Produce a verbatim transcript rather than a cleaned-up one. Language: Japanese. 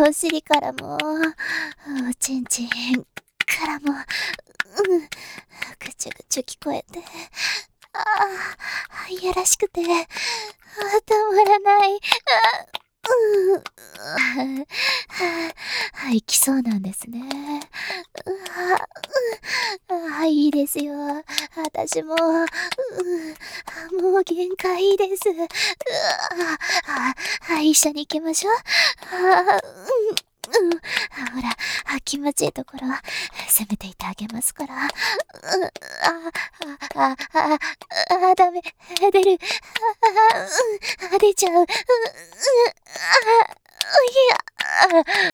お尻からも、おちんちんからも、うん、ぐちゅぐちゅ聞こえて、ああ、いやらしくて、あたまらない。あ、うん、はあ、はい、来そうなんですね。うわ、うん、ああ、いいですよ。私も、うん、もう限界です。うわ、あ、あ、一緒に行きましょう。あ、うん、うん、ほら、あ、気持ちいいところ、攻めていってあげますから。うん、あ、あ、あ、あ、あ、ダメ、出る。あ、うん、あ、出ちゃう。うん、うん、あ、いや、